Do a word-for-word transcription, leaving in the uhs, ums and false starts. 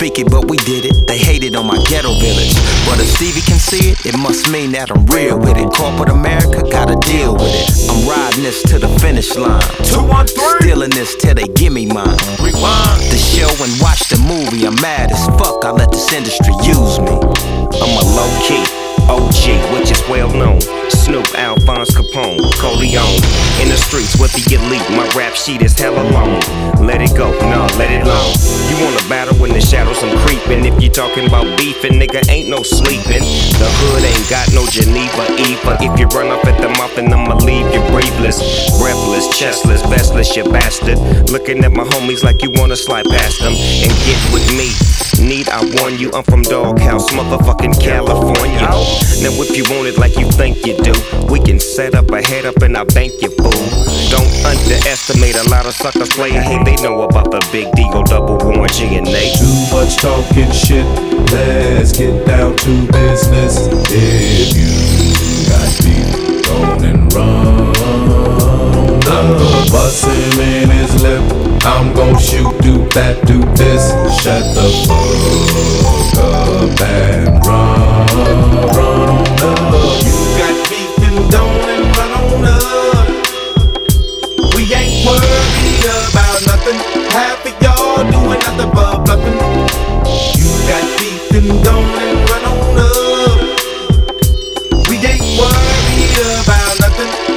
speak it, but we did it. They hated on my ghetto village, but if Stevie can see it, it must mean that I'm real with it. Corporate America gotta deal with it. I'm riding this to the finish line, Two, one, three. stealing this till they give me mine. Rewind. The show and watch the movie. I'm mad as fuck, I let this industry use me. I'm a low-key O G, which is well known. Snoop, Alphonse Capone, Corleone. In the streets with the elite, my rap sheet is hella long. Let it go, nah, let it long. You wanna battle when the shadows I'm creeping. If you talking about beefing, nigga, ain't no sleeping. The hood ain't got no Geneva, Eva. If you run up at the mouth, then I'ma leave you breathless, breathless, chestless, vestless, you bastard. Looking at my homies like you wanna slide past them and get with me. Need I warn you, I'm from Doghouse, motherfucking California. Now if you want it like you think you do, we can set up a head up and I bank you, fool. Don't underestimate a lot of suckers playing. Hey, they know about the big Deagle double warranty and they Too much talking shit, let's get down to business. If you got beef, go and run. I'm gon' bust him in his lip, I'm gon' shoot, do that, do this. Shut the fuck up and run, run on up. You got beef and don't and run on up. We ain't worried about nothing. Half of y'all doing nothing but bluffing. You got beef and don't and run on up. We ain't worried about nothing.